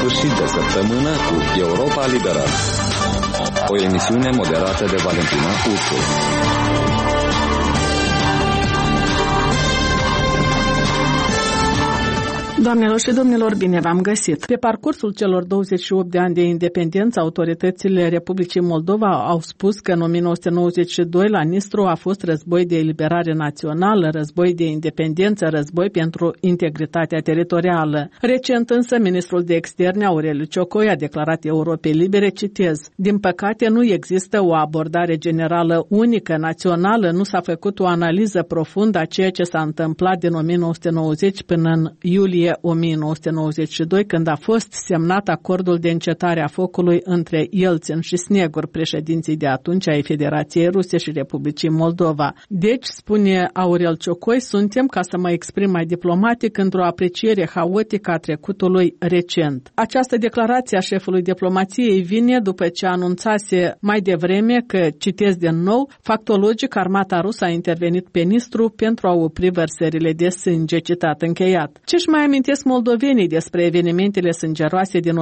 sfârșit de săptămână cu Europa Liberă, o emisiune moderată de Valentina Ursu. Doamnelor și domnilor, bine v-am găsit! Pe parcursul celor 28 de ani de independență, autoritățile Republicii Moldova au spus că în 1992 la Nistru a fost război de eliberare națională, război de independență, război pentru integritatea teritorială. Recent însă, ministrul de externe Aureliu Ciocoi a declarat Europei Libere, citez: din păcate nu există o abordare generală unică, națională, nu s-a făcut o analiză profundă a ceea ce s-a întâmplat din 1990 până în iulie 1992, când a fost semnat acordul de încetare a focului între Yeltsin și Snegur, președinții de atunci ai Federației Ruse și Republicii Moldova. Deci, spune Aurel Ciocoi, suntem, ca să mă exprim mai diplomatic, într-o apreciere haotică a trecutului recent. Această declarație a șefului diplomației vine după ce anunțase mai devreme că, citez din nou, factologic armata rusă a intervenit pe Nistru pentru a opri vărsările de sânge, citat încheiat. Ce-și mai amintesc moldovenii despre evenimentele sângeroase din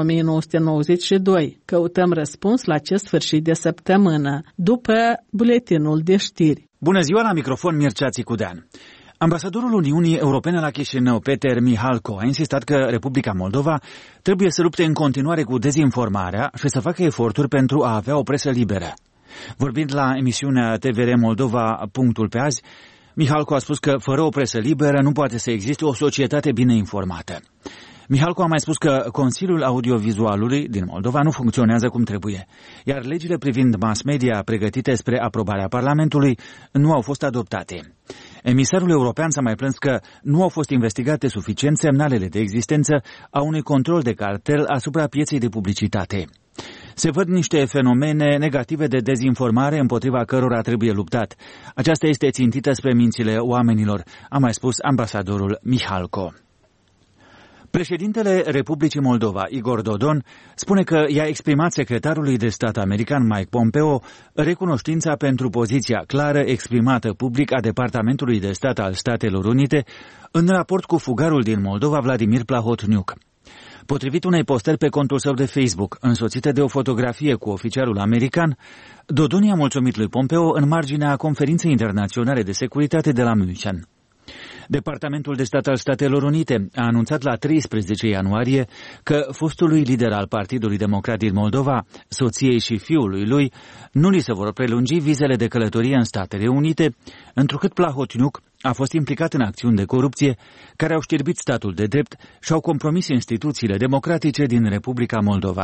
1992? Căutăm răspuns la acest sfârșit de săptămână, după buletinul de știri. Bună ziua, la microfon Mircea Țicudean. Ambasadorul Uniunii Europene la Chișinău, Peter Mihalko, a insistat că Republica Moldova trebuie să lupte în continuare cu dezinformarea și să facă eforturi pentru a avea o presă liberă. Vorbind la emisiunea TVR Moldova, Punctul pe azi, Mihalko a spus că fără o presă liberă nu poate să existe o societate bine informată. Mihalko a mai spus că Consiliul Audiovizualului din Moldova nu funcționează cum trebuie, iar legile privind mass media pregătite spre aprobarea Parlamentului nu au fost adoptate. Emisarul european s-a mai plâns că nu au fost investigate suficient semnalele de existență a unui control de cartel asupra pieței de publicitate. Se văd niște fenomene negative de dezinformare împotriva cărora trebuie luptat. Aceasta este țintită spre mințile oamenilor, a mai spus ambasadorul Mihalko. Președintele Republicii Moldova, Igor Dodon, spune că i-a exprimat secretarului de stat american Mike Pompeo recunoștința pentru poziția clară exprimată public a Departamentului de Stat al Statelor Unite în raport cu fugarul din Moldova Vladimir Plahotniuc. Potrivit unei postări pe contul său de Facebook, însoțită de o fotografie cu oficialul american, Dodon i-a mulțumit lui Pompeo în marginea conferinței internaționale de securitate de la München. Departamentul de Stat al Statelor Unite a anunțat la 13 ianuarie că fostului lider al Partidului Democrat din Moldova, soției și fiului lui, nu li se vor prelungi vizele de călătorie în Statele Unite, întrucât Plahotniuc a fost implicat în acțiuni de corupție care au știrbit statul de drept și au compromis instituțiile democratice din Republica Moldova.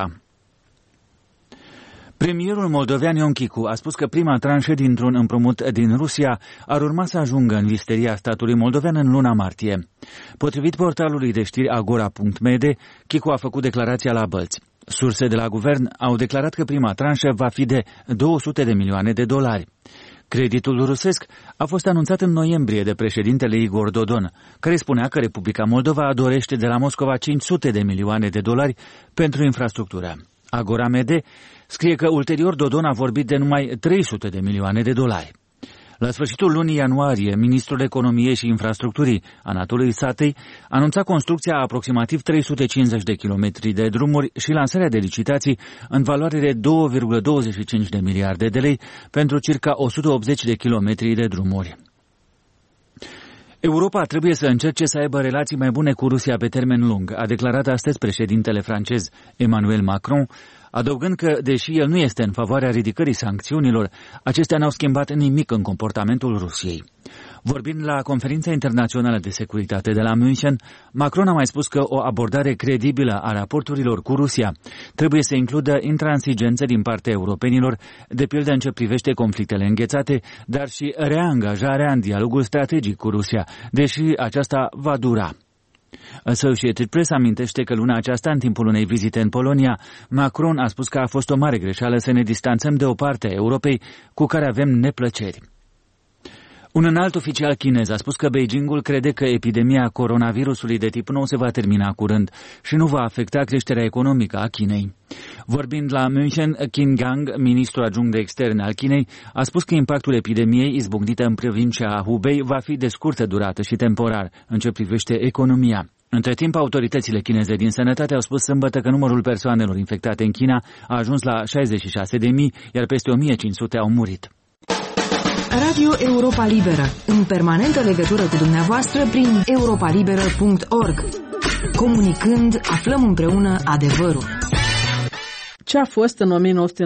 Premierul moldovean Ion Chicu a spus că prima tranșă dintr-un împrumut din Rusia ar urma să ajungă în visteria statului moldovean în luna martie. Potrivit portalului de știri Agora.mede, Chicu a făcut declarația la Bălți. Surse de la guvern au declarat că prima tranșă va fi de $200 de milioane. Creditul rusesc a fost anunțat în noiembrie de președintele Igor Dodon, care spunea că Republica Moldova dorește de la Moscova $500 de milioane pentru infrastructură. Agora.mede scrie că ulterior Dodon a vorbit de numai $300 de milioane. La sfârșitul lunii ianuarie, ministrul economiei și infrastructurii, Anatolii Satei, anunța construcția a aproximativ 350 de kilometri de drumuri și lansarea de licitații în valoare de $2,25 de miliarde pentru circa 180 de kilometri de drumuri. Europa trebuie să încerce să aibă relații mai bune cu Rusia pe termen lung, a declarat astăzi președintele francez Emmanuel Macron, adăugând că, deși el nu este în favoarea ridicării sancțiunilor, acestea n-au schimbat nimic în comportamentul Rusiei. Vorbind la Conferința Internațională de Securitate de la München, Macron a mai spus că o abordare credibilă a raporturilor cu Rusia trebuie să includă intransigență din partea europenilor, de pildă în ce privește conflictele înghețate, dar și reangajarea în dialogul strategic cu Rusia, deși aceasta va dura. Associated Press amintește că luna aceasta, în timpul unei vizite în Polonia, Macron a spus că a fost o mare greșeală să ne distanțăm de o parte a Europei cu care avem neplăceri. Un înalt oficial chinez a spus că Beijingul crede că epidemia coronavirusului de tip nou se va termina curând și nu va afecta creșterea economică a Chinei. Vorbind la München, Qin Gang, ministrul adjunct de externe al Chinei, a spus că impactul epidemiei izbucnită în provincia Hubei va fi de scurtă durată și temporar în ce privește economia. Între timp, autoritățile chineze din sănătate au spus sâmbătă că numărul persoanelor infectate în China a ajuns la 66.000, iar peste 1.500 au murit. Radio Europa Liberă, în permanentă legătură cu dumneavoastră prin europalibera.org. Comunicând, aflăm împreună adevărul. Ce a fost în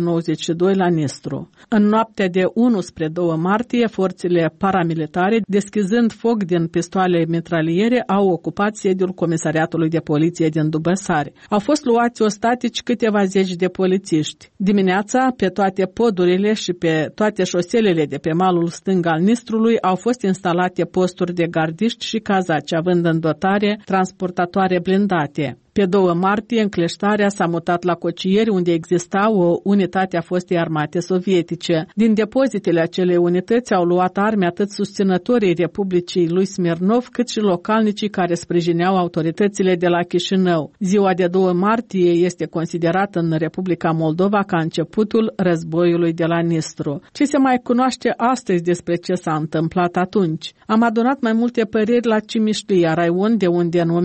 1992 la Nistru? În noaptea de 1 spre 2 martie, forțele paramilitare, deschizând foc din pistoale mitraliere, au ocupat sediul Comisariatului de Poliție din Dubăsari. Au fost luați ostatici câteva zeci de polițiști. Dimineața, pe toate podurile și pe toate șoselele de pe malul stâng al Nistrului au fost instalate posturi de gardiști și cazaci, având în dotare transportatoare blindate. Pe 2 martie, încleștarea s-a mutat la Cocieri, unde exista o unitate a fostei armate sovietice. Din depozitele acelei unități au luat arme atât susținătorii Republicii lui Smirnov, cât și localnicii care sprijineau autoritățile de la Chișinău. Ziua de 2 martie este considerată în Republica Moldova ca începutul războiului de la Nistru. Ce se mai cunoaște astăzi despre ce s-a întâmplat atunci? Am adunat mai multe păreri la Cimișlia, raion de unde în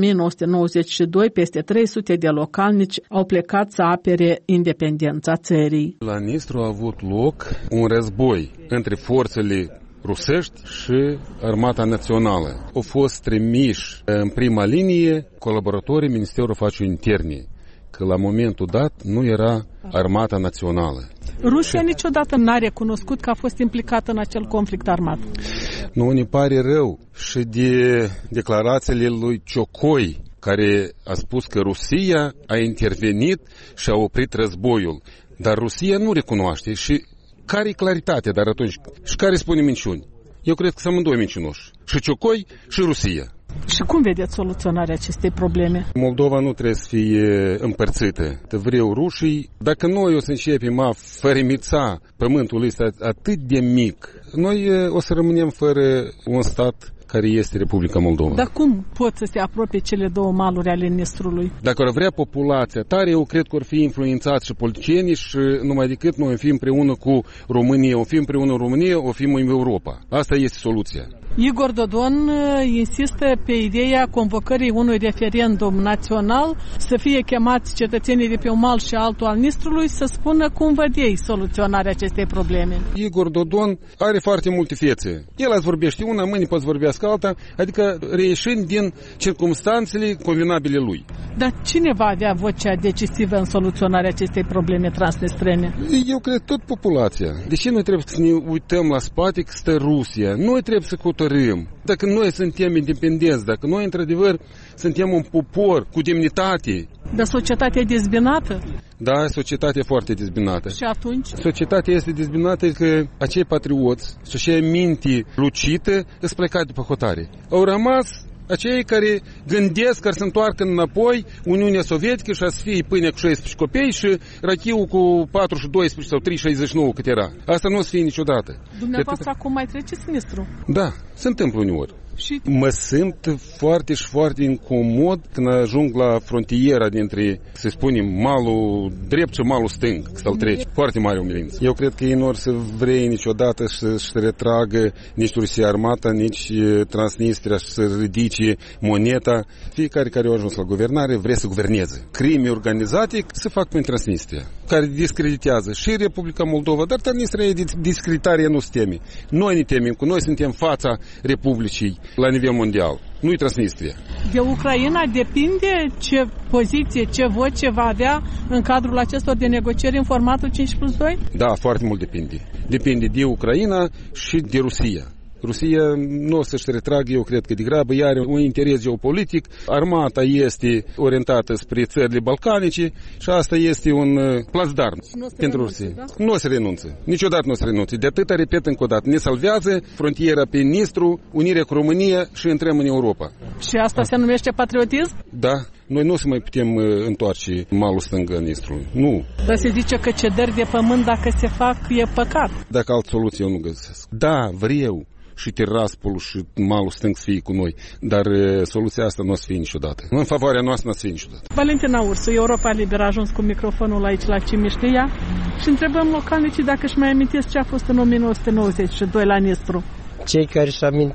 1992 peste 300 de localnici au plecat să apere independența țării. La Nistru a avut loc un război între forțele rusești și Armata Națională. Au fost trimiși în prima linie colaboratorii Ministerului Afacerilor Interne, că la momentul dat nu era Armata Națională. Rusia niciodată n-a recunoscut că a fost implicată în acel conflict armat. Nu, ne pare rău și de declarațiile lui Ciocoi, care a spus că Rusia a intervenit și a oprit războiul. Dar Rusia nu recunoaște. Și care e claritatea dar atunci? Și care spune minciuni? Eu cred că sunt amândoi mincinoși. Și Ciocoi și Rusia. Și cum vedeți soluționarea acestei probleme? Moldova nu trebuie să fie împărțită. Vreau rușii. Dacă noi o să începem a fărâmița pământul ăsta atât de mic, noi o să rămânem fără un stat care este Republica Moldova. Dar cum pot să se apropie cele două maluri ale Nistrului? Dacă ar vrea populația tare, eu cred că ar fi influențați și politicienii și numai decât noi o fi împreună cu România, o fi împreună în România, o fi în Europa. Asta este soluția. Igor Dodon insistă pe ideea convocării unui referendum național, să fie chemați cetățenii de pe un mal și altul al Nistrului să spună cum văd ei soluționarea acestei probleme. Igor Dodon are foarte multe fețe. El azi vorbește una, mâine poate vorbească alta, adică reieșind din circumstanțele convenabile lui. Dar cine va avea vocea decisivă în soluționarea acestei probleme transnistrene? Eu cred tot populația. De ce noi trebuie să ne uităm la spate că stă Rusia? Noi trebuie să hotărâm. Dacă noi suntem independenți, dacă noi într-adevăr suntem un popor cu demnitate. Dar societatea e dezbinată? Da, societatea e foarte dezbinată. Și atunci? Societatea este dezbinată că acei patrioți și acei minte lucită îți plecat după hotare. Au rămas acei care gândesc că se întoarcă înapoi Uniunea Sovietică și a să fie pâinea cu 16 copii și rachiul cu 4 și 12 sau 3,69 cât era. Asta nu o să fie niciodată. Dumneavoastră acum mai treceți Nistru? Da, se întâmplă uneori. Și... Mă simt foarte și foarte incomod când ajung la frontiera dintre, să spunem, malul drept și malul stâng, să-l treci. Foarte mare umilință. Eu cred că ei nu or să vrei niciodată să-și retragă nici Rusia Armata, nici Transnistria să ridice moneta. Fiecare care a ajuns la guvernare vrea să guverneze. Crime organizate se fac prin Transnistria, care discreditează și Republica Moldova, dar Transnistria e discreditarea nu se teme. Noi ne temem, că noi suntem fața Republicii la nivel mondial. Nu-i Transnistria. De Ucraina depinde ce poziție, ce voce va avea în cadrul acestor de negocieri în formatul 5+2? Da, foarte mult depinde. Depinde de Ucraina și de Rusia. Rusia nu o să-și retragă, eu cred că degrabă ea are un interes geopolitic. Armata este orientată spre țările balcanice și asta este un plasdarm pentru Rusia. Da? Nu o să renunță. Niciodată nu o să renunță. De atâta, repet încă o dată, ne salvează frontiera pe Nistru, unirea cu România și intrăm în Europa. Și asta se numește patriotism? Da. Noi nu o să mai putem întoarce malul stâng în Nistrului. Nu. Dar se zice că cedări de pământ, dacă se fac, e păcat. Dacă altă soluție eu nu găsesc. Da, vreau și Tiraspol și malul stâng să fie cu noi, dar soluția asta nu o să fie niciodată. În favoarea noastră nu o să fie niciodată. Valentina Ursu, Europa Liberă, a ajuns cu microfonul aici la Cimișlia și întrebăm localnicii dacă își mai amintesc ce a fost în 1992 la Nistru. Cei care își amintesc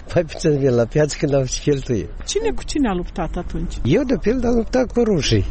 mai puțin vin la piață când am și cheltuit. Cine cu cine a luptat atunci? Eu, de pildă, am luptat cu rușii.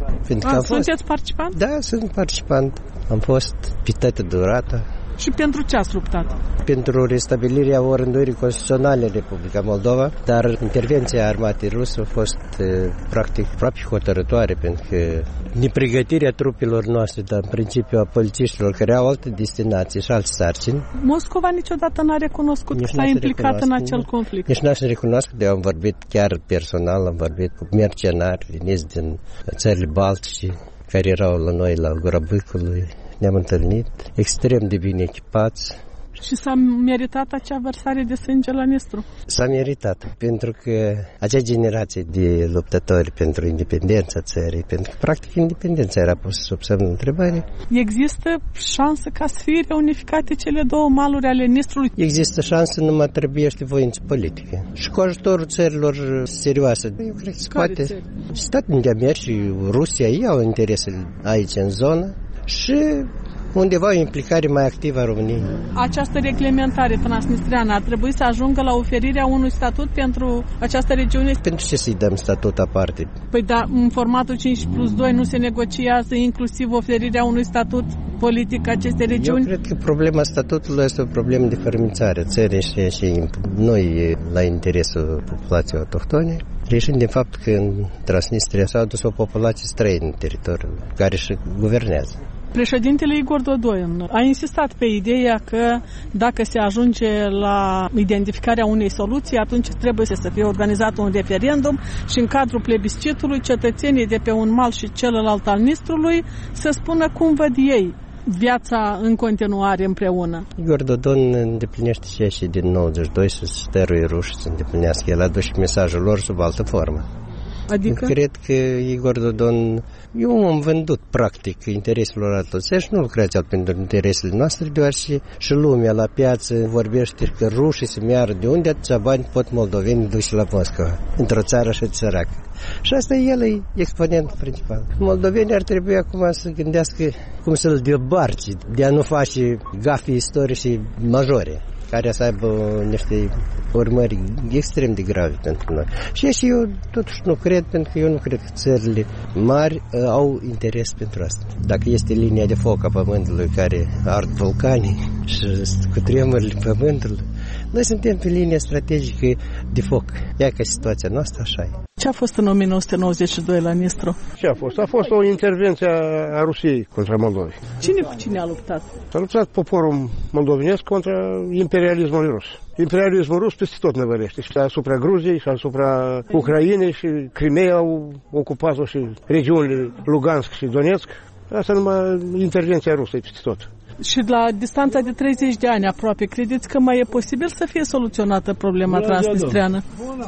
Sunteți participant? Da, sunt participant. Am fost pitate de durată. Și pentru ce ați luptat? Pentru restabilirea orânduirii constituționale în Republica Moldova, dar intervenția armatei ruse a fost practic aproape hotărătoare, pentru că nepregătirea trupelor noastre, dar în principiu a polițiștilor care au alte destinații și alte sarcini. Moscova niciodată n-a recunoscut că s-a implicat în acel conflict. Nici n-a să recunosc, de am vorbit chiar personal, am vorbit cu mercenari veniți din țările baltice care erau la noi la Gura Bâcului. Ne-am întâlnit, extrem de bine echipați. Și s-a meritat acea vărsare de sânge la Nistru? S-a meritat, pentru că acea generație de luptători pentru independența țării, pentru că practic independența era pusă sub semnul întrebării. Există șansă ca să fie reunificate cele două maluri ale Nistrului? Există șansă, numai trebuiește voință politică. Și cu ajutorul țărilor serioase, eu cred că se poate. Statele Unite ale Americii, Rusia, ei au interese aici în zonă. Și undeva o implicare mai activă a României. Această reglementare transnistreană ar trebui să ajungă la oferirea unui statut pentru această regiune? Pentru ce să-i dăm statut aparte? Păi da, în formatul 5+2 nu se negociază inclusiv oferirea unui statut politic acestei regiuni? Eu cred că problema statutului este o problemă de fărâmițare țării și noi la interesul populației autohtone. Reșind din fapt că în Transnistria s-a adus o populație străină în teritoriul care și guvernează. Președintele Igor Dodon a insistat pe ideea că dacă se ajunge la identificarea unei soluții, atunci trebuie să fie organizat un referendum și în cadrul plebiscitului cetățenii de pe un mal și celălalt al Nistrului să spună cum văd ei viața în continuare împreună. Igor Dodon îndeplinește și din 92 să stăruie ruși să îndeplinească. El a dus și mesajul lor sub altă formă. Adică? Cred că Igor Dodon, eu am vândut practic intereselor altor și nu lucrează pentru interesele noastre, deoarece și lumea la piață vorbește că rușii se meară de unde atâția bani pot moldovenii duși la Moscova, într-o țară așa de săracă. Și asta el e exponentul principal. Moldovenii ar trebui acum să gândească cum să-l debarce, de a nu face gafe istorice majore, care să aibă niște urmări extrem de grave pentru noi. Și eu totuși nu cred, pentru că eu nu cred că țările mari au interes pentru asta. Dacă este linia de foc a pământului care ard vulcanii și cu tremurile pământului, noi suntem pe linia strategică de foc. Ia ca situația noastră așa e. Ce a fost în 1992 la Nistru? Ce a fost? A fost o intervenție a Rusiei contra Moldovei. Cine cu cine a luptat? A luptat poporul moldovenesc contra imperialismului rus. Imperialismul rus peste tot năvălește. Și asupra Gruziei, și asupra Ucrainei, și Crimea au ocupat-o, și regiunile Lugansk și Donetsk. Asta numai intervenția rusă peste tot. Și la distanța de 30 de ani aproape, credeți că mai e posibil să fie soluționată problema transnistreană?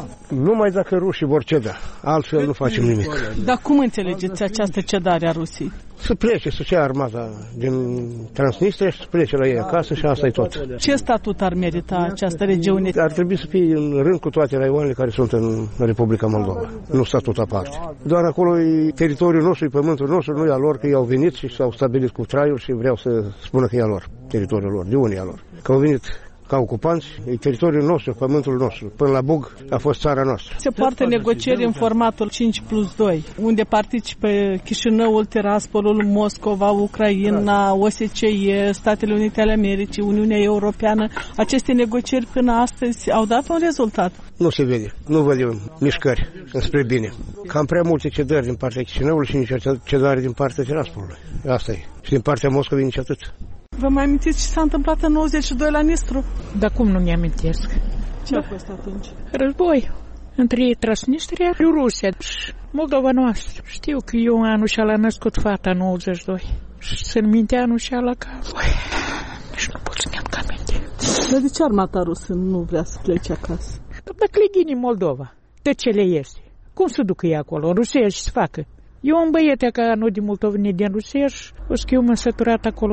Numai dacă rușii vor ceda, altfel nu facem nimic. Dar cum înțelegeți această cedare a Rusiei? Să plece, să ia armata din Transnistria și să plece la ei acasă și asta e tot. Ce statut ar merita această regiune? Ar trebui să fie în rând cu toate raioanele care sunt în Republica Moldova, nu statut aparte. Doar acolo e teritoriul nostru, e pământul nostru, nu e a lor, că ei au venit și s-au stabilit cu traiul și vreau să spună că e a lor, teritoriul lor, de unde e a lor. Că au venit ca ocupanți, e teritoriul nostru, pământul nostru. Până la Bug a fost țara noastră. Se poartă negocieri în formatul 5+2, unde participă Chișinăul, Tiraspolul, Moscova, Ucraina, OSCE, Statele Unite ale Americii, Uniunea Europeană. Aceste negocieri până astăzi au dat un rezultat? Nu se vede. Nu vedem mișcări spre bine. Cam prea multe cedări din partea Chișinăului și nici cedare din partea Tiraspolului. Asta e. Și din partea Moscovei nici atât. Vă mai amintiți ce s-a întâmplat în 92 la Nistru? Dar cum nu mi-amintesc? Ce a fost atunci? Război între Transnistria și Rusia și Moldova noastră. Știu că eu anul și a născut fata în 82 și să-mi minte anul și la casă. Nici nu pot să mi-am aminte. Dar de ce armata rusă nu vrea să plece acasă? Dar clegini în Moldova. De ce le este? Cum să ducă ei acolo? În Rusia și să facă? Eu am băiete ca anul de mult au venit din Rusia și o să eu m-am săturat acolo.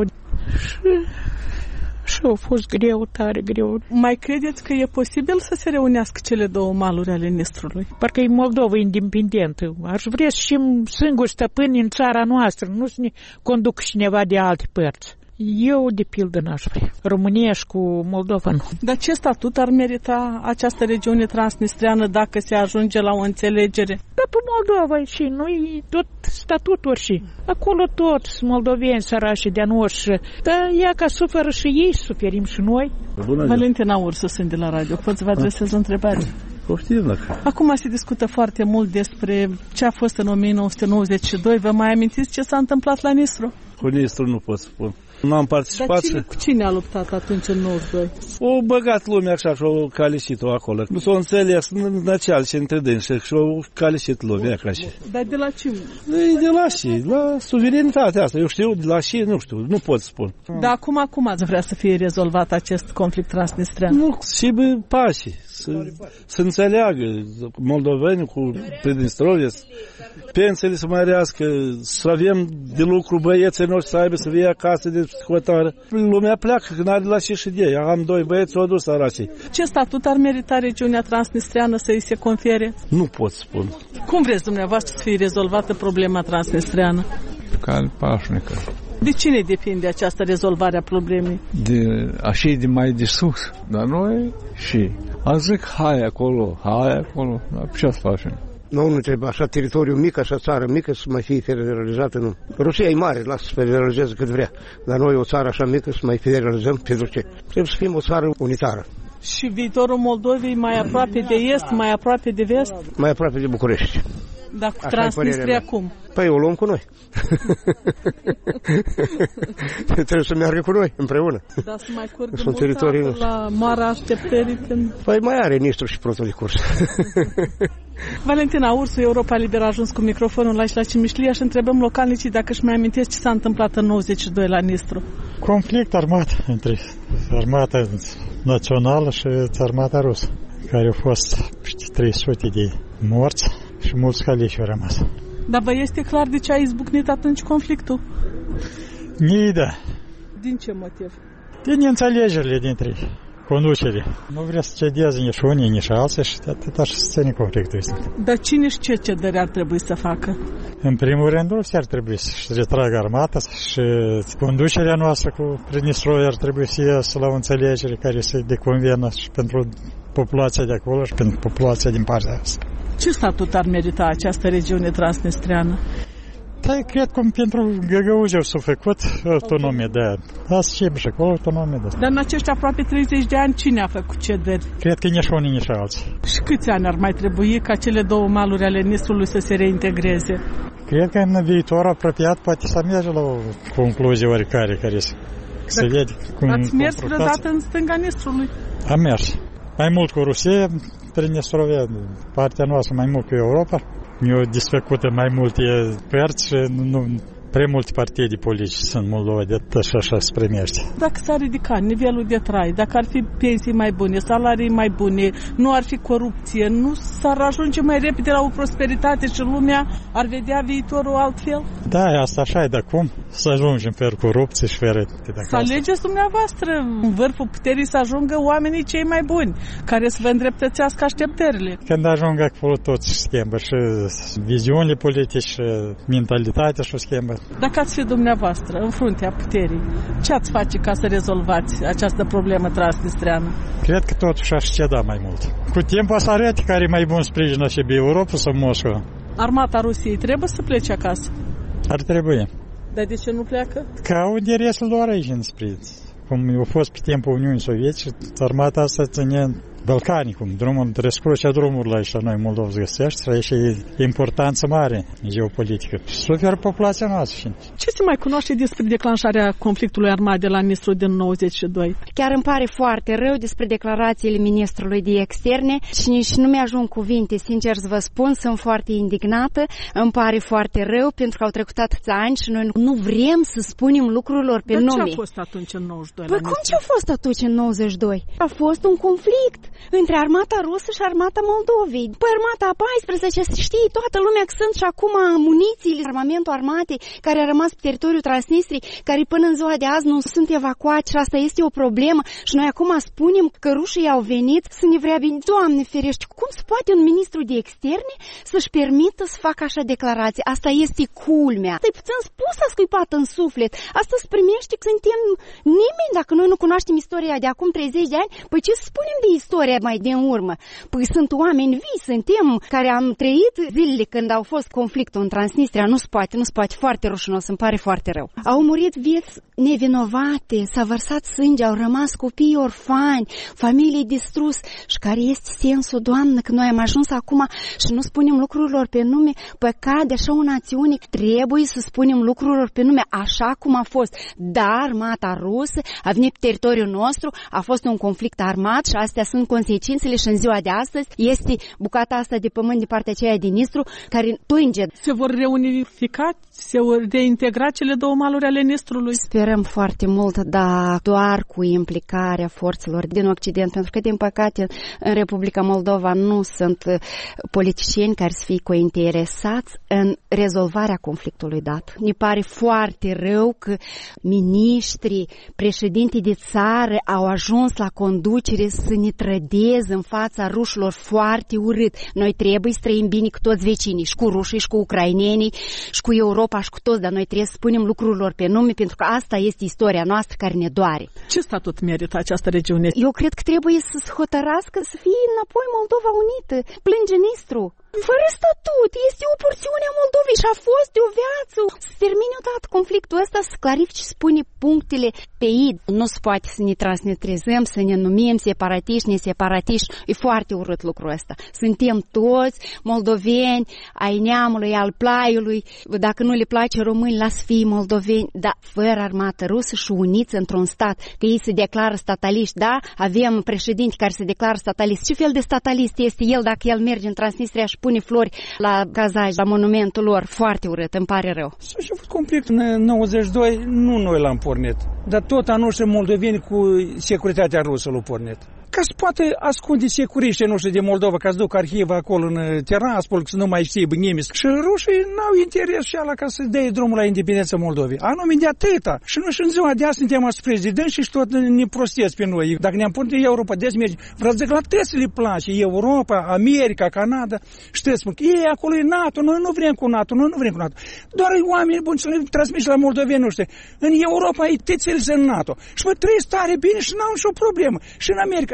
Și a fost greu, tare greu. Mai credeți că e posibil să se reunească cele două maluri ale Nistrului? Parcă e Moldova independentă. Aș vrea să fim singuri stăpâni în țara noastră, nu să ne conducă cineva de alte părți. Eu, de pildă, n-aș vrea. România și cu Moldova nu. Dar ce statut ar merita această regiune transnistreană dacă se ajunge la o înțelegere? Dar pe Moldova și nu-i tot statuturi și acolo tot sunt moldoveni sărași de-a noștri. Dar ea ca suferă și ei, suferim și noi. Valentina Ursu, sunt de la radio. Pot să vă adresez o întrebare? Acum se discută foarte mult despre ce a fost în 1992. Vă mai amintiți ce s-a întâmplat la Nistru? Cu Nistru nu pot să spun. Nu am participat. Dar cine a luptat atunci în 92? O băgat lumea așa și o calișit-o acolo. Nu s-o înțeles năceal și între dânsi și o calișit lumea ca și. Dar de la ce? De la și, la suverenitatea asta. Eu știu, de la și, nu știu, nu pot să spun. Dar acum ați vrea să fie rezolvat acest conflict transnistrean? Nu, și pașii. Să înțeleagă moldovenii cu Pridnistrovia, pensiile să mărească, să avem de lucru băieții noștri să aibă să vie acasă de hotără. Lumea pleacă, că n-are la și de ei. Am doi băieți, s-au dus săracii. Ce statut ar merita regiunea transnistreană să îi se confere? Nu pot spun. Cum vreți dumneavoastră să fie rezolvată problema transnistreană? Cale pașnică. De cine depinde această rezolvare a problemei? De mai de sus. Dar noi și am zic hai acolo. Dar ce să facem? Nu trebuie așa teritoriu mic, așa țară mică să mai fie federalizată, nu. Rusia e mare, lasă să federalizeze cât vrea. Dar noi o țară așa mică să mai federalizăm, pentru ce? Trebuie să fim o țară unitară. Și viitorul Moldovei mai aproape de est, mai aproape de vest? Mai aproape de București. Dar cu Transnistria cum? Păi o luăm cu noi. Trebuie să meargă cu noi, împreună. Dar să mai curgă mult la marea așteptării când... Păi mai are Nistru și Protul de curs. Valentina Ursu, Europa Liberă, a ajuns cu microfonul la Cimișlia și întrebăm localnicii dacă își mai amintesc ce s-a întâmplat în 92 la Nistru. Conflict armat între armata națională și armata rusă, care au fost 300 de morți și mulți caliși au rămas. Dar vă este clar de ce a izbucnit atunci conflictul? Da. Din ce motiv? Din neînțelegerile dintre conducere. Nu vrea să cedeze nici unii, nici alții și atât așa să ține conflictul ăsta. Dar cine și ce cedere ar trebui să facă? În primul rând, Rusia ar trebui să-și retragă armata și conducerea noastră cu Pridnistrovia ar trebui să iasă la o înțelegere care să-i deconvenă și pentru populația de acolo și pentru populația din partea asta. Ce statut ar merita această regiune transnistreană? Da, cred că pentru găgăuzi s-a făcut autonomie de aia. Asta și și acolo autonomie de aia. Dar în acești aproape 30 de ani cine a făcut cederi? Cred că nici unii, nici alții. Și câți ani ar mai trebui ca cele două maluri ale Nistrului să se reintegreze? Cred că în viitor apropiat poate să merge la o concluzie oricare care se vede cum... Ați mers vreodată în stânga Nistrului? Am mers. Mai mult cu Rusia, Pridnistrovia, partea noastră mai mult cu Europa. Mi-au desfăcut mai multe părți și prea multe partide politice sunt în Moldova, de așa se primește. Dacă s-ar ridica nivelul de trai, dacă ar fi pensii mai bune, salarii mai bune, nu ar fi corupție, nu s-ar ajunge mai repede la o prosperitate și lumea ar vedea viitorul altfel? Da, asta așa e, dar cum să ajungem fără corupție și fără... Să alegeți dumneavoastră în vârful puterii să ajungă oamenii cei mai buni, care să vă îndreptățească așteptările. Când ajung acolo tot se schimbă și viziunile politice și mentalitatea și schimbă. Dacă ați fi dumneavoastră în fruntea puterii, ce ați face ca să rezolvați această problemă transnistreană? Cred că totuși aș ceda mai mult. Cu timpul să arate care e mai bun sprijină și Europa sau Moscova. Armata Rusiei trebuie să plece acasă? Ar trebui. Dar de ce nu pleacă? Că au interesul lor aici în sprijin. Cum a fost pe timpul Uniunii Sovietice, armata asta ține Balcanicum, drumul, răscrucea drumurile aici la noi, Moldova, se găsește, și aici e importanță mare geopolitică. Suferă populația noastră. Ce se mai cunoaște despre declanșarea conflictului armat de la Nistru din 92? Chiar îmi pare foarte rău despre declarațiile ministrului de externe și nici nu mi-ajung cuvinte, sincer să vă spun, sunt foarte indignată, îmi pare foarte rău pentru că au trecut atâția ani și noi nu vrem să spunem lucrurilor pe nume. Dar ce a fost atunci în 92 Păi cum ce a fost atunci în 92? A fost un conflict. între armata rusă și armata Moldovei. Păi armata a 14, știi toată lumea că sunt și acum munițiile, armamentul armatei care a rămas pe teritoriul Transnistriei, care până în ziua de azi nu sunt evacuați și asta este o problemă și noi acum spunem că rușii au venit să ne vrea bine. Doamne ferește, cum se poate un ministru de externe să-și permită să facă așa declarație? Asta este culmea. Asta e puțin spus, a scuipat în suflet. Asta se primește că suntem nimeni dacă noi nu cunoaștem istoria de acum 30 de ani. Păi ce să spunem de istoria mai de în urmă? Păi sunt oameni vii, suntem, care am trăit zilele când au fost conflictul în Transnistria. Nu se poate, foarte rușinos, îmi pare foarte rău. Au murit vieți nevinovate, s-a vărsat sânge, au rămas copii orfani, familii distrus. Și care este sensul, Doamnă, că noi am ajuns acum și nu spunem lucrurilor pe nume? Păi cade așa o națiune, trebuie să spunem lucrurilor pe nume așa cum a fost. Dar armata rusă a venit pe teritoriul nostru, a fost un conflict armat și astea sunt consecințele și în ziua de astăzi este bucata asta de pământ de partea aceea din Nistru care plânge. Se vor reunifica, se vor reintegra cele două maluri ale Nistrului? Sperăm foarte mult, dar doar cu implicarea forțelor din Occident, pentru că, din păcate, în Republica Moldova nu sunt politicieni care să fie cointeresați în rezolvarea conflictului dat. Ne pare foarte rău că miniștrii, președintii de țară au ajuns la conducere să ne trădeze în fața rușilor foarte urât. Noi trebuie să trăim bine cu toți vecinii, și cu rușii, și cu ucrainenii, și cu Europa, și cu toți, dar noi trebuie să spunem lucrurilor pe nume, pentru că asta este istoria noastră care ne doare. Ce statut merită această regiune? Eu cred că trebuie să se hotărască să fie înapoi Moldova Unită. Plânge Nistru. Fără statut, este o porțiune a Moldovei și a fost de o viață. Să termine odată conflictul ăsta, să clarifice și spune punctele pe id. Nu se poate să ne transnistrezăm, să ne numim separatiști, neseparatiști. E foarte urât lucrul ăsta. Suntem toți moldoveni, ai neamului, al plaiului. Dacă nu le place români, las fi moldoveni, dar fără armată rusă și uniți într-un stat. Că ei se declară stataliști, da? Avem președinți care se declară stataliști. Ce fel de statalist este el dacă el merge în Transnistria și pune flori la Cazaj, la monumentul lor? Foarte urât, îmi pare rău. S-a făcut conflict în 92, nu noi l-am pornit, dar tot a noștri moldoveni cu securitatea rusă l-au pornit. Ca să poate ascunde securiștii noștri de Moldova, ca să duc arhivă acolo în Tiraspol, să nu mai știe nimeni. Și rușii n-au interes și ala ca să dea drumul la independența Moldovei. Anume de atâta. Și noi și în ziua de azi suntem azi prezidenți și tot ne prostesc pe noi. Dacă ne-am pus în Europa, de-azi merge. Vreau să zic, la toți le place. Europa, America, Canada. Știți, spun că ei, acolo e NATO, noi nu vrem cu NATO, noi nu vrem cu NATO. Doar oameni buni să le transmiși la moldoveni noștri. În Europa e tățele în NATO. Și mă trăiesc tare bine și n-au nicio problemă. Și în America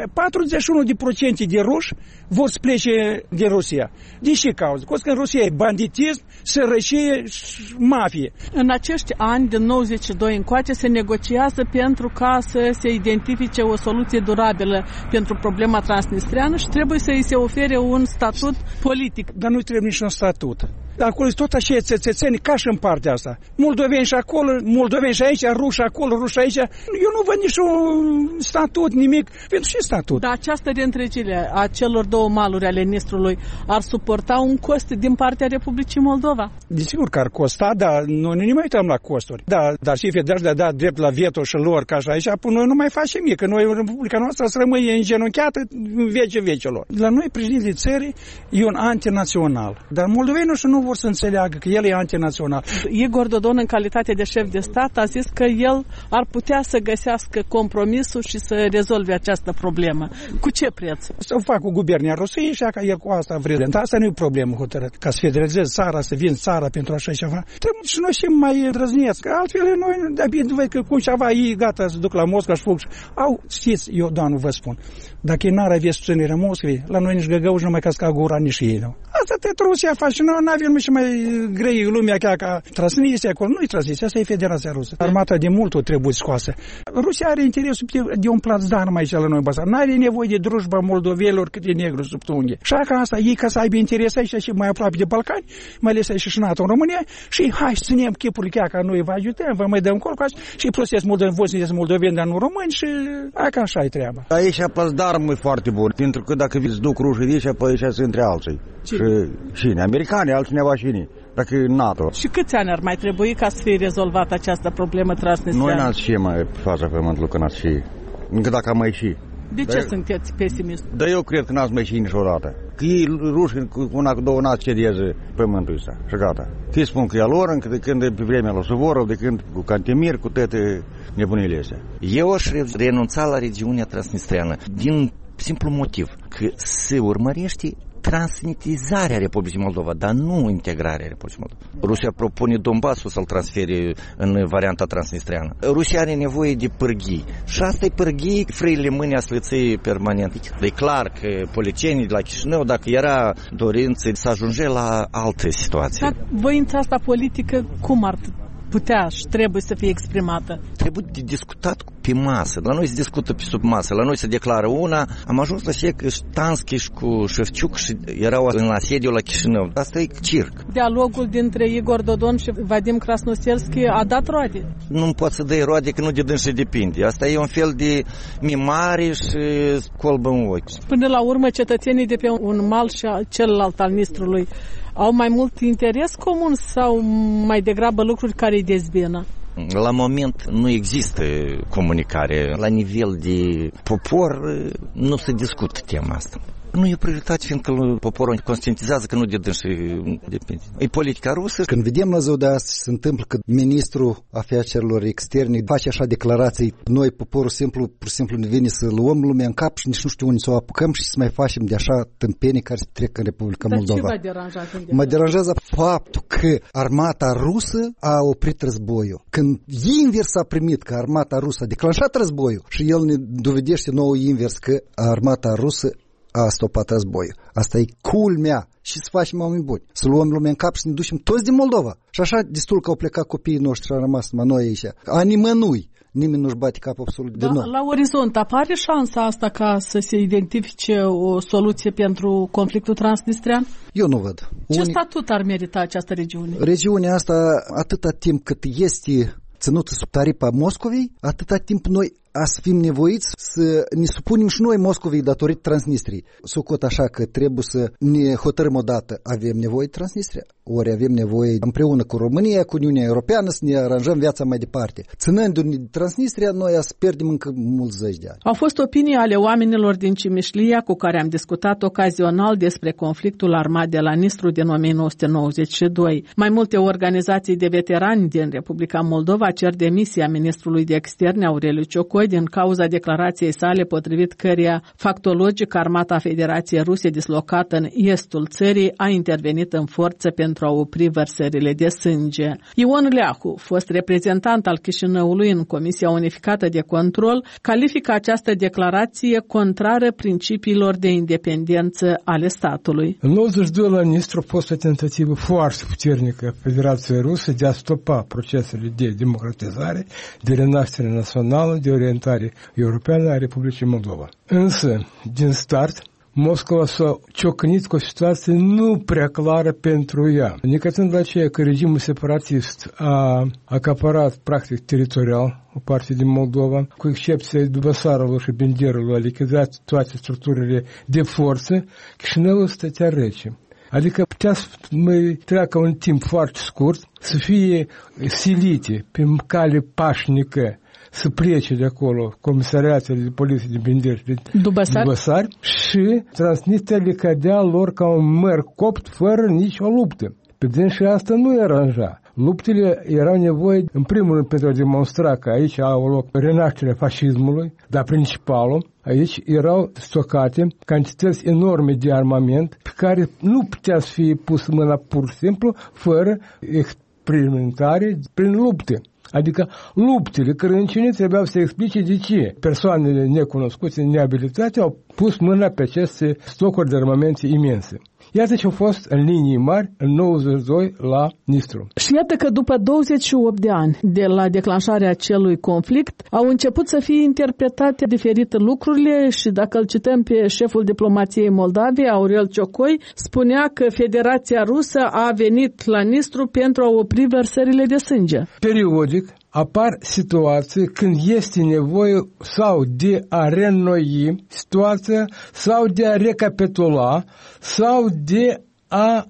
41% de ruși vor să plece din Rusia. De ce cauză? Că în Rusia e banditism, sărăcie și mafie. În acești ani, din 92 încoace, se negociază pentru ca să se identifice o soluție durabilă pentru problema transnistreană și trebuie să îi se ofere un statut politic. Dar nu trebuie niciun statut. Acolo sunt tot așa țățeni ca și în partea asta. Moldoveni și acolo, moldoveni și aici, ruși acolo, ruși aici. Eu nu văd niciun statut, nimic. Pentru ce statut? Dar această reîntregire a celor două maluri ale Nistrului ar suporta un cost din partea Republicii Moldova? Desigur că ar costa, dar noi nu ne mai uităm la costuri. Da, dar și federația de a da drept la veto și lor, ca și aici, până noi nu mai facem nimic, că noi, Republica noastră, să rămâne îngenunchiată în vece vecelor. La noi, președintele țării e un antinațional. Dar moldovenii nu vor să înțeleagă că el e antinațional. Igor Dodon, în calitate de șef de stat, a zis că el ar putea să găsească compromisul și să rezolve această problemă. Cu ce preț? Să fac cu guvernia Rusiei și că el cu asta vrea. Asta nu e problemă hotărât. Ca să federalizeze țara, să vin țara pentru așa ceva. Trebuie și noi și mai îndrăzneți. Că altfel noi, de-abia văd că cum ceva ei gata să duc la Moscova și fug. Au, știți, eu, doamnă, vă spun, dacă ei n-ar avea susținerea Moscovei, la noi nici găgăuși nu mai casca gura nici ei. Nu? Asta tot Rusia face. Noi n-avem și mai grei lumea ca Transnistria acolo. Nu-i Transnistria, asta e Federația Rusă. Armata de mult o trebuie scoasă. Rusia are interesul de un platform aici la noi bazar. N-are nevoie de drujba moldovelor cât e negru sub tunghe. Și asta ei ca să aibă interes aici și mai aproape de Balcani, mai ales aici și NATO în România și hai să ținem chipul ca noi vă ajutăm, vă mai dăm corcoași și prosesc moldoveni, voi sunteți moldoveni, dar nu români și ca așa e treaba. Aici platformul e foarte bun, pentru că dacă îți duc rușii de aici, pe aici sunt între alții. Și americani, altcineva și ei. Dacă e NATO. Și câți ani ar mai trebui ca să fie rezolvată această problemă transnistreană? Noi n-ați și mai pe fața pământului că n-ați și. Încă dacă am mai și. De ce sunteți pesimist? Dar eu cred că n-ați mai ieși niciodată. Că ei rușii cu una, cu două n-ați cedeze pământul ăsta. Și gata. Că îi spun că e a lor, de când e pe vremea lui Suvorov, de când cu Cantemir, cu toate nebunile astea. Eu aș renunța la regiunea transnistreană din simplu motiv că se urmărește transnitizarea Republicii Moldova, dar nu integrarea Republicii Moldova. Rusia propune Donbassul să-l transfere în varianta transnistreană. Rusia are nevoie de pârghii. Și asta e pârghii, frâile mâini aslăței permanent. E clar că policienii de la Chișinău, dacă era dorință să ajunge la alte situații. Dar voința asta politică cum ar putea și trebuie să fie exprimată? Trebuie de discutat pe masă. La noi se discută pe sub masă. La noi se declară una. Am ajuns la că Ștanschi și cu Șefciuc și erau în asediu la Chișinău. Asta e circ. Dialogul dintre Igor Dodon și Vadim Krasnoselski a dat roade. Nu poți să dai roade că nu de dânsi depinde. Asta e un fel de mimare și colbă în ochi. Până la urmă, cetățenii de pe un mal și celălalt al Nistrului au mai mult interes comun sau mai degrabă lucruri care îi dezbină? La moment nu există comunicare. La nivel de popor nu se discută tema asta. Nu e prioritate, fiindcă poporul conștientizează că nu de dânsi depinde. E politica rusă. Când vedem la ziua de astăzi se întâmplă că ministrul afacerilor externe face așa declarații, noi, poporul simplu, pur și simplu ne vine să luăm lumea în cap și nici nu știu unde să o apucăm și să mai facem de așa tâmpenii care se trec în Republica Moldova. Dar ce vă deranjează? Mă deranjează faptul că armata rusă a oprit războiul. Când invers a primit că armata rusă a declanșat războiul și el ne dovedește nou invers că armata rusă a stopat războiul. Asta e culmea. Și să facem oameni buni. Să luăm lumea în cap și ne ducem toți din Moldova. Și așa destul că au plecat copiii noștri și au rămas numai noi aici. A nimănui. Nimeni nu-și bate capul absolut de noi. La orizont apare șansa asta ca să se identifice o soluție pentru conflictul transnistrean? Eu nu văd. Ce statut ar merita această regiune? Regiunea asta, atâta timp cât este ținută sub taripa Moscovei, atâta timp noi să fim nevoiți să ne supunem și noi Moscovei datorită Transnistriei. Socot așa că trebuie să ne hotărâm odată, avem nevoie de Transnistria, ori avem nevoie împreună cu România, cu Uniunea Europeană să ne aranjăm viața mai departe. Ținându-ne de Transnistria, noi să pierdem încă mulți zeci de ani. Au fost opinii ale oamenilor din Cimișlia cu care am discutat ocazional despre conflictul armat de la Nistru din 1992. Mai multe organizații de veterani din Republica Moldova cer demisia ministrului de externe Aureliu Ciocoi din cauza declarației sale potrivit căreia factologic armata Federației Ruse dislocată în estul țării a intervenit în forță pentru a opri vărsările de sânge. Ion Leahu, fost reprezentant al Chișinăului în Comisia Unificată de Control, califică această declarație contrară principiilor de independență ale statului. În 92 la Nistru a fost o tentativă foarte puternică a Federației Ruse de a stopa procesele de democratizare, de renaștere națională, de orientare europeană a Republicii Moldova. Însă, din start, Moscova s-a ciocnit cu o situație nu prea clară pentru ea. Necătând la aceea că regimul separatist a acaparat practic teritorial o parte din Moldova, cu excepția Dubăsarului și Benderului, a lichidat toate structurile de forță, Chișinăul stătea rece. Adică putea să mai treacă un timp foarte scurt, să fie silite pe cale pașnică, să plece de acolo comisariatele de poliție de Bender și de Dubăsari și Transnistria le cădea lor ca un măr copt fără nicio luptă. Pe din și asta nu aranja. Luptele erau nevoie, în primul rând, pentru a demonstra că aici au loc renașterea fascismului, dar principalul, aici erau stocate cantități enorme de armament pe care nu putea să fie pus mâna pur și simplu, fără experimentare prin lupte. Adică luptele crâncene trebuiau să explice de ce persoanele necunoscute, neabilitate au pus mâna pe aceste stocuri de armamente imense. Iată ce a fost în linii mari în 92 la Nistru. Și iată că după 28 de ani de la declanșarea acelui conflict au început să fie interpretate diferite lucrurile și dacă îl cităm pe șeful diplomației Moldavei, Aurel Ciocoi, spunea că Federația Rusă a venit la Nistru pentru a opri vărsările de sânge. Periodic apar situații când este nevoie sau de a reînnoi situația, sau de a recapitula, sau de a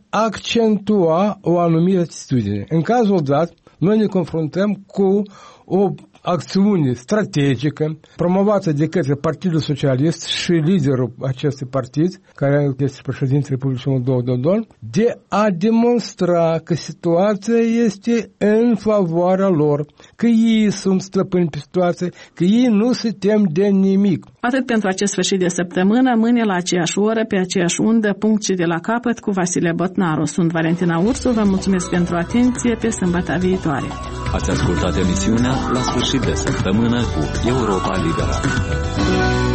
accentua o anumită atitudine. În cazul dat, noi ne confruntăm cu o acțiune strategică promovată de către Partidul Socialist și liderul acestui partid, care este președintele Republicii Moldova, Dodon, de a demonstra că situația este în favoarea lor, că ei sunt stăpâni pe situație, că ei nu se tem de nimic. Atât pentru acest sfârșit de săptămână, mâine la aceeași oră, pe aceeași undă, punct și de la capăt, cu Vasile Botnaru. Sunt Valentina Ursu, vă mulțumesc pentru atenție, pe sâmbătă viitoare. Ați ascultat emisiunea La sfârșit de săptămână cu Europa Liberă.